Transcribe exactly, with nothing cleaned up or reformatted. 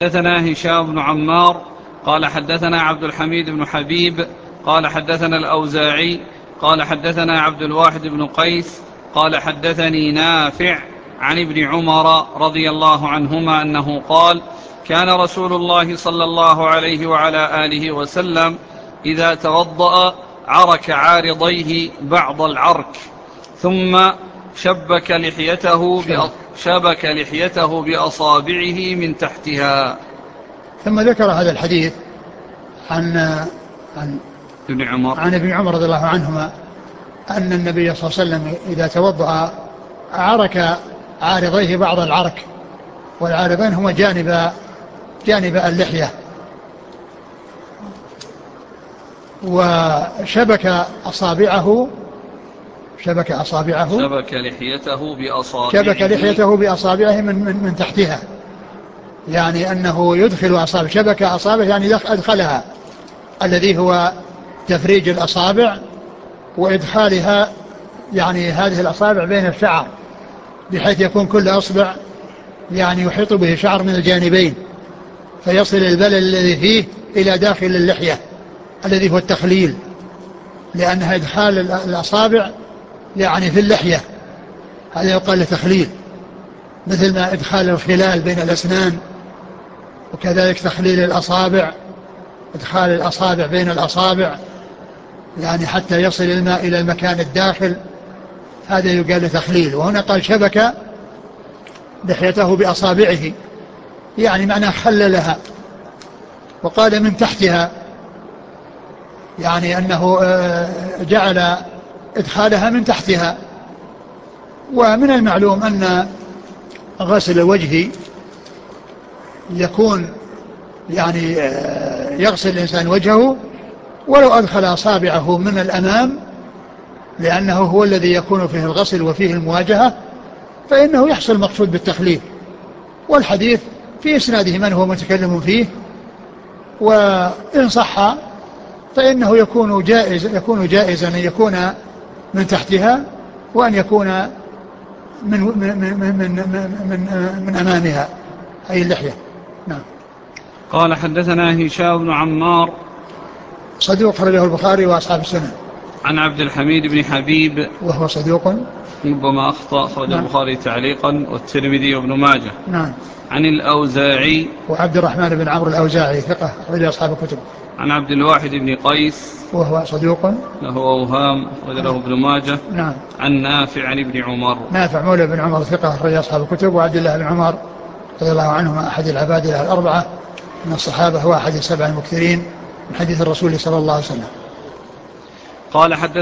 حدثنا هشام بن عمار قال حدثنا عبد الحميد بن حبيب قال حدثنا الأوزاعي قال حدثنا عبد الواحد بن قيس قال حدثني نافع عن ابن عمر رضي الله عنهما أنه قال: كان رسول الله صلى الله عليه وعلى آله وسلم إذا توضأ عرك عارضيه بعض العرك ثم شبك لحيته, شبك لحيته بأصابعه من تحتها. ثم ذكر هذا الحديث عن عن ابن عمر عن ابن عمر رضي الله عنهما أن النبي صلى الله عليه وسلم إذا توضأ عرك عارضيه بعض العرك، والعارضين هما جانب جانب اللحية، وشبك أصابعه شبك أصابعه شبك لحيته بأصابعه شبك لحيته بأصابعه من, من, من تحتها، يعني أنه يدخل أصابع شبك أصابعه يعني أدخلها، الذي هو تفريج الأصابع وإدخالها، يعني هذه الأصابع بين الشعر بحيث يكون كل أصبع يعني يحيط به شعر من الجانبين، فيصل البلل الذي فيه إلى داخل اللحية الذي هو التخليل، لأنها إدخال الأصابع يعني في اللحية، هذا يقال له تخليل، مثل ما إدخال الخلال بين الأسنان، وكذلك تخليل الأصابع، إدخال الأصابع بين الأصابع يعني حتى يصل الماء إلى المكان الداخل، هذا يقال له تخليل. وهنا قال شبك لحيته بأصابعه، يعني معنى خللها. وقال من تحتها، يعني أنه جعل إدخالها من تحتها. ومن المعلوم أن غسل الوجه يكون يعني يغسل الإنسان وجهه ولو أدخل أصابعه من الأمام، لأنه هو الذي يكون فيه الغسل وفيه المواجهة، فإنه يحصل مقصود بالتخليل. والحديث في إسناده من هو متكلم فيه، وإن صح فإنه يكون جائز يكون جائزا أن يكون من تحتها، وأن يكون من من من من, من, من أمامها، أي اللحية. نعم. قال حدثنا هشام بن عمار صدوق أخرجه البخاري وأصحاب السنن. عن عبد الحميد بن حبيب وهو صدوق ربما أخطأ، أخرج نعم. البخاري تعليقا والترمذي وابن ماجه. نعم. عن الأوزاعي وعبد الرحمن بن عمرو الأوزاعي ثقة أخرج أصحاب الكتب. عن عبد الواحد بن قيس وهو صدوق له أوهام أخرج له ابن ماجه. نعم. عن نافع عن ابن عمر نافع مولى بن عمر ثقة أخرج أصحاب الكتب. وعبد الله بن عمر رضي الله عنهما أحد العباد الأربعة من الصحابة، هو أحد السبع المكثرين من حديث الرسول صلى الله عليه وسلم. قال حدث